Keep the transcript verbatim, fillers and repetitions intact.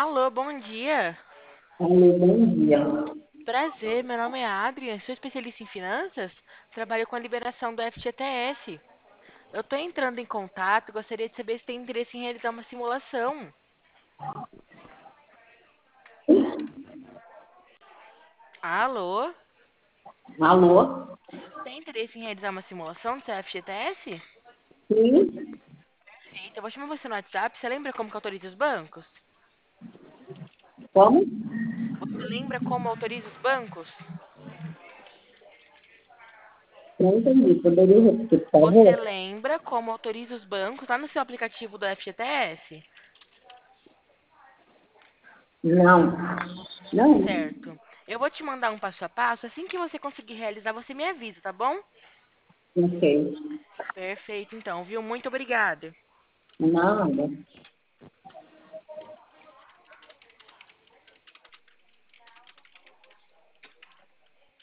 Alô, bom dia. Alô, bom dia. Prazer, meu nome é Adrian, sou especialista em finanças, trabalho com a liberação do F G T S. Eu estou entrando em contato, gostaria de saber se tem interesse em realizar uma simulação. Alô? Alô? Tem interesse em realizar uma simulação do seu F G T S? Sim? Eita, eu vou chamar você no WhatsApp, você lembra como que autoriza os bancos? Como? Você lembra como autoriza os bancos? Não entendi. Poderia repetir, por Você favor? lembra como autoriza os bancos lá no seu aplicativo do F G T S? Não. Não? Certo. Eu vou te mandar um passo a passo. Assim que você conseguir realizar, você me avisa, tá bom? Ok. Perfeito, então, viu? Muito obrigada. Nada.